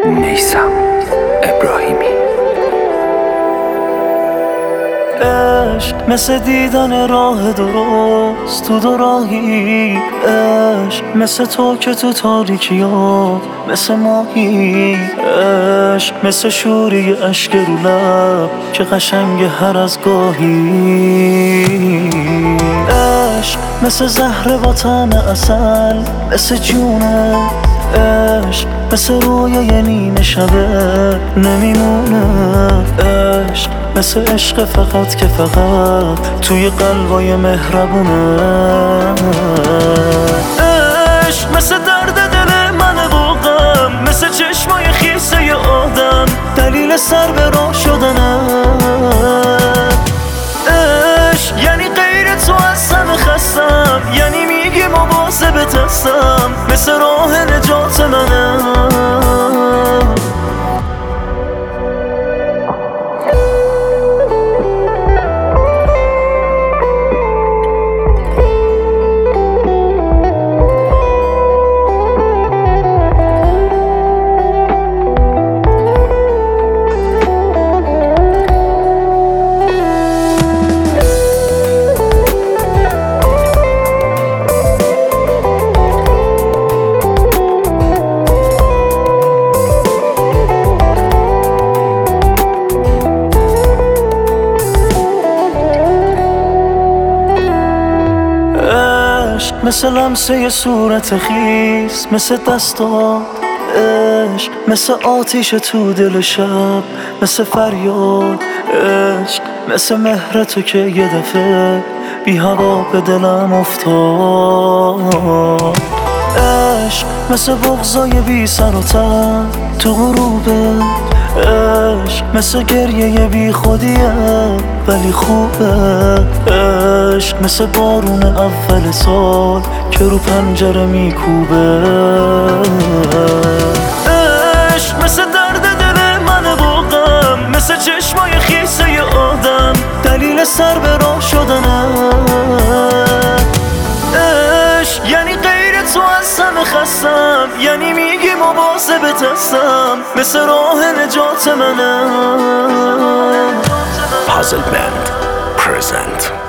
نیسم ابراهیمی. عشق مثل دیدن راه درست تو دو راهی، عشق مثل تو که تو تاریکی ها مثل ماهی، عشق مثل شوری اشک رو لب که قشنگ هر از گاهی، عشق مثل زهر با طعم عسل مثل جونه، عشق مثل رویای نیمه شبه نمیمونه، عشق مثل عشق فقط که فقط توی قلبای مهربونه، عشق مثل درد دل من و غم، مثل چشمای خیسه آدم دلیل سر به راه شدنه، عشق یعنی غیر تو از همه خستم، یعنی میگی مواظبت هستم مثل راه نجات منه. مثل لمسه صورت خیس، مثل دستات عشق، مثل آتیش تو دل شب، مثل فریاد عشق، مثل مهر تو که یه دفعه بی هوا به دلم افتاد، عشق مثل بغضای بی سر و ته تو غروبه، عشق مثل گریه بی خودیه ولی خوبه، عشق مثل بارون اول سال که رو پنجره میکوبه، عشق مثل درد دل من و غم، مثل چشمای خیسه آدم دلیل سر به راه شدنه، عشق یعنی غیر تو از همه خستم، یعنی میگی مواظبت هستم مثل راه نجات منه. Puzzle Band present